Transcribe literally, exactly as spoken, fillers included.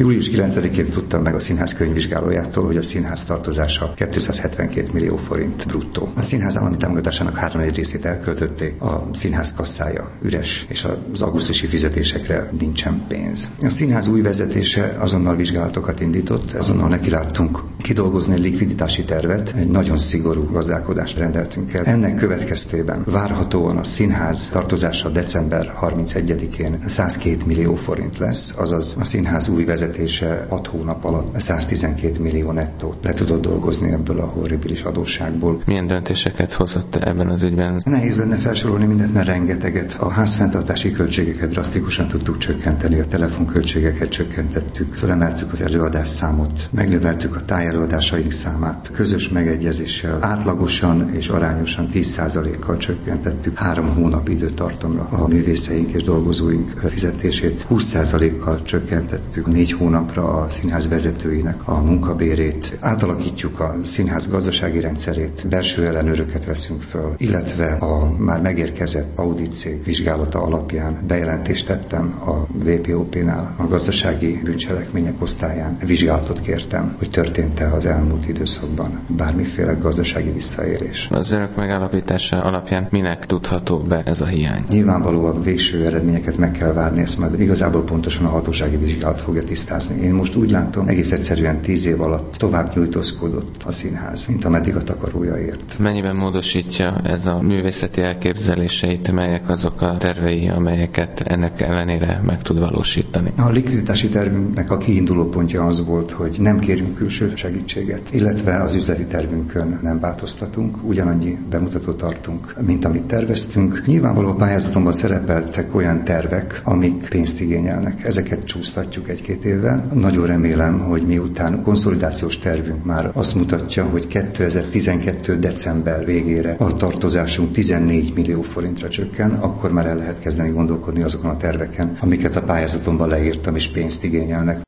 július kilencedikén tudtam meg a színház könyvvizsgálójától, hogy a színház tartozása kétszázhetvenkét millió forint bruttó. A színház állami támogatásának háromnegyed részét elköltötték, a színház kasszája üres, és az augusztusi fizetésekre nincsen pénz. A színház új vezetése azonnal vizsgálatokat indított, azonnal nekiláttunk kidolgozni egy likviditási tervet, egy nagyon szigorú gazdálkodást rendeltünk el. Ennek következtében várhatóan a színház tartozása december harmincegyedikén százkét millió forint lesz, azaz a színház új vezetése hat hónap alatt száztizenkét millió nettót le tudott dolgozni ebből a horribilis adósságból. Milyen döntéseket hozott ebben az ügyben? Nehéz lenne felsorolni mindent, mert rengeteget. A házfenntartási költségeket drasztikusan tudtuk csökkenteni, a telefonköltségeket csökkentettük, fölemeltük az előadás számot, megnöveltük a tájelőadásaink számát, közös megegyezéssel átlagosan és arányosan tíz százalékkal csökkentettük három hónap időtartamra a művészeink és dolgozóink fizetését, húsz százalékkal csökkentettük négy hónapra a színház vezetőinek a munkabérét, átalakítjuk a színház gazdasági rendszerét, belső ellenőröket veszünk föl, illetve a már megérkezett audit cég vizsgálata alapján bejelentést tettem a vé pé o pé-nál, a gazdasági bűncselekmények osztályán. Vizsgálatot kértem, hogy történt-e az elmúlt időszakban bármiféle gazdasági visszaélés. Az önök megállapítása alapján minek tudható be ez a hiány? Nyilvánvalóan végső eredményeket meg kell várni, ezt majd igazából pontosan a hatósági vizsgálat fogja tisztázni. Én most úgy látom, egész egyszerűen tíz év alatt tovább nyújtózkodott a színház, mint ameddig a takarója ért. Mennyiben módosítja ez a művészeti elképzeléseit, melyek azok a tervei, amelyeket ennek ellenére meg tud valósítani? A likviditási tervünknek a kiinduló pontja az volt, hogy nem kérünk külső segítséget, illetve az üzleti tervünkön nem változtatunk, ugyanannyi bemutatót tartunk, mint amit terveztünk. Nyilvánvaló a pályázatomban szerepeltek olyan tervek, amik pénzt igényelnek. Ezeket csúsztatjuk egy-két évvel. Nagyon remélem, hogy miután konszolidációs tervünk már azt mutatja, hogy kétezer-tizenkettő december végére a tartozásunk tizennégy millió forintra csökken, akkor már el lehet kezdeni gondolkodni azokon a terveken, amiket a pályázatomban leírtam és pénzt igényelnek.